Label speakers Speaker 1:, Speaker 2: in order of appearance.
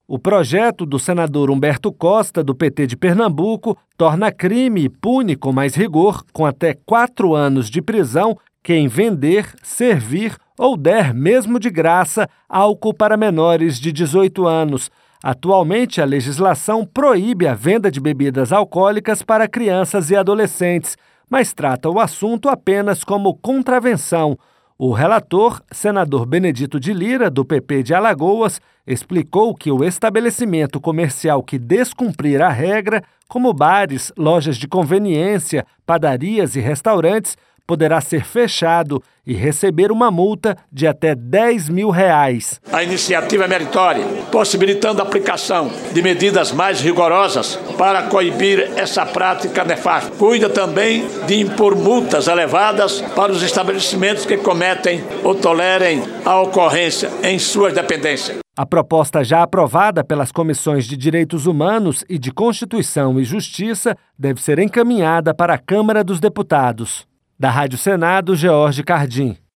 Speaker 1: O projeto do senador Humberto Costa, do PT de Pernambuco, torna crime e pune com mais rigor, com até 4 anos de prisão, quem vender, servir ou der, mesmo de graça, álcool para menores de 18 anos. Atualmente, a legislação proíbe a venda de bebidas alcoólicas para crianças e adolescentes, mas trata o assunto apenas como contravenção. O relator, senador Benedito de Lira, do PP de Alagoas, explicou que o estabelecimento comercial que descumprir a regra, como bares, lojas de conveniência, padarias e restaurantes, poderá ser fechado e receber uma multa de até R$10 mil.
Speaker 2: A iniciativa é meritória, possibilitando a aplicação de medidas mais rigorosas para coibir essa prática nefasta. Cuida também de impor multas elevadas para os estabelecimentos que cometem ou tolerem a ocorrência em suas dependências.
Speaker 1: A proposta já aprovada pelas Comissões de Direitos Humanos e de Constituição e Justiça deve ser encaminhada para a Câmara dos Deputados. Da Rádio Senado, George Cardim.